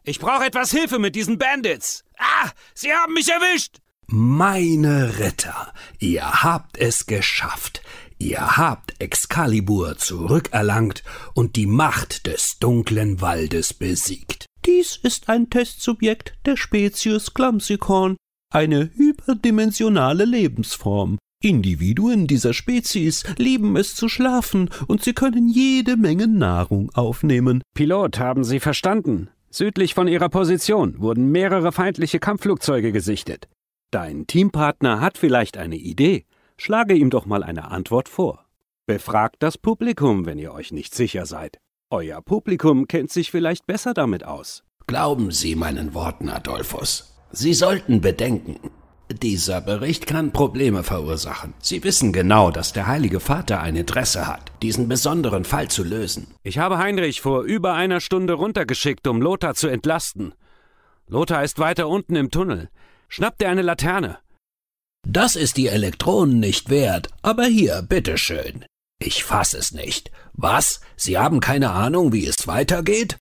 Ich brauche etwas Hilfe mit diesen Bandits. Ah, sie haben mich erwischt. Meine Ritter, ihr habt es geschafft. Ihr habt Excalibur zurückerlangt und die Macht des dunklen Waldes besiegt. Dies ist ein Testsubjekt der Spezies Clumsycorn, eine hyperdimensionale Lebensform. Individuen dieser Spezies lieben es zu schlafen und sie können jede Menge Nahrung aufnehmen. Pilot, haben Sie verstanden? Südlich von Ihrer Position wurden mehrere feindliche Kampfflugzeuge gesichtet. Dein Teampartner hat vielleicht eine Idee. Schlage ihm doch mal eine Antwort vor. Befragt das Publikum, wenn ihr euch nicht sicher seid. Euer Publikum kennt sich vielleicht besser damit aus. Glauben Sie meinen Worten, Adolphus. Sie sollten bedenken, dieser Bericht kann Probleme verursachen. Sie wissen genau, dass der Heilige Vater ein Interesse hat, diesen besonderen Fall zu lösen. Ich habe Heinrich vor über einer Stunde runtergeschickt, um Lothar zu entlasten. Lothar ist weiter unten im Tunnel. Schnapp dir eine Laterne. Das ist die Elektronen nicht wert, aber hier, bitteschön. Ich fass es nicht. Was? Sie haben keine Ahnung, wie es weitergeht?